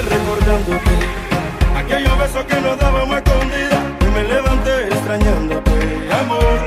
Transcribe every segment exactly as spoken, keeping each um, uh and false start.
recordándote aquellos besos que nos dábamos escondidas. Y me levanté extrañándote, amor.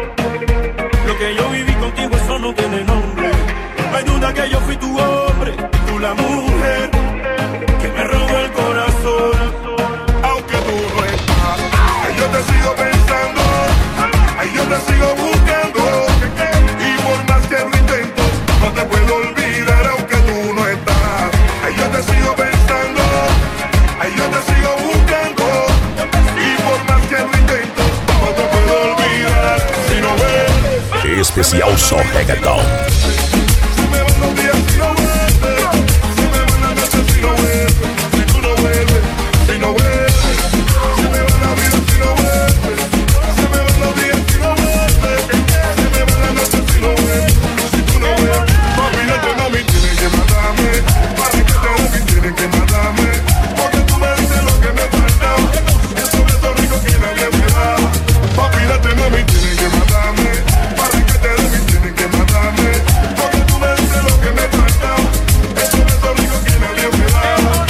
Lo que yo viví contigo, eso no tiene nombre. No hay duda que yo fui tu hombre, tú la mujer que me robó el corazón. Aunque tú no estás, ay, yo te sigo pensando, ay, yo te sigo buscando. Y por más que lo intento, no te puedo olvidar. Aunque tú no estás, ay, yo te sigo pensando, ay, yo te sigo buscando. Y por más que lo intento, no te puedo olvidar. Si no ves, especial só reggaeton. se me van los días si no vuelves, se me van las noches si no vuelves, si tú no vuelves, si no vuelves, se me va la vida si no vuelves, se me van los días si no vuelves, se me van las noches si no vuelves, si tú no vuelves. Papi, no te mami, tienen que matarme, para que te den, tienen que matarme, porque tú me dices lo que me falta, esos besos ricos que nadie me da. Papi, no te mami, tienen que matarme, para que te den, tienen que matarme, porque tú me dices lo que me falta, esos besos ricos que nadie me da.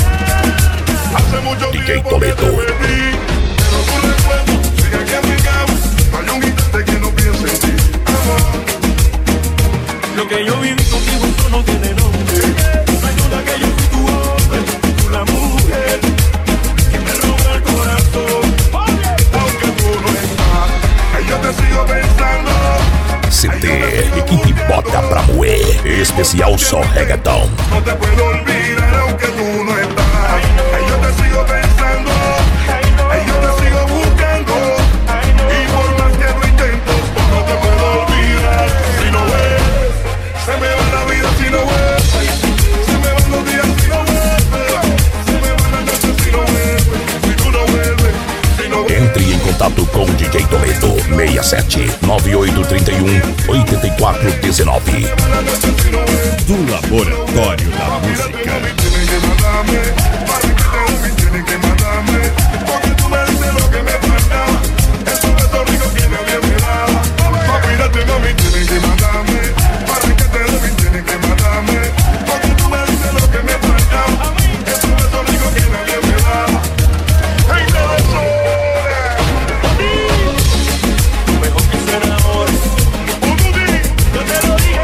Hace mucho D J tiempo que te Toledo. perdí, pero tu recuerdo sigue aquí en mi cama. No hay un instante que no piense en ti, amor. Lo que yo viví contigo, eso no tiene nombre. No hay duda que yo fui tu hombre, tú la mujer que me robó el corazón. Aunque tú no estás, ay, yo te sigo pensando. C D, equipe bota pra moer. Especial só reggaeton. No te puedo olvidar aunque tú no estás. Ay, yo te sigo pensando. Ay, yo te sigo buscando. Y por más que lo intento, no te puedo olvidar. Si no vuelves, se me va la vida si no vuelves. Se me van los días si no vuelves. Se me van las noches si no vuelves. Si tú no vuelves, si no vuelves. Entre em contato com D J Toledo. seis sete nove oito três um oito quatro um nove. Do Laboratório da Música. Tienen que matarme, para que te tienen que matarme, porque tú me dices lo que me falta, esos besos ricos que nadie me da. Papi, date mami, tienen que matarme, para que te tienen que matarme, porque tú me dices lo que me falta, esos besos ricos que nadie me da. Hey, no, eso. Mejor que ser amor, yo te lo dije.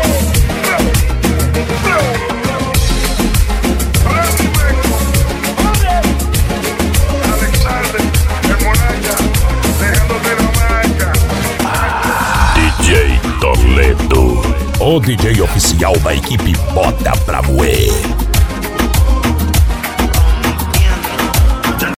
D J Toledo, o D J oficial da equipe Bota Pra Moer.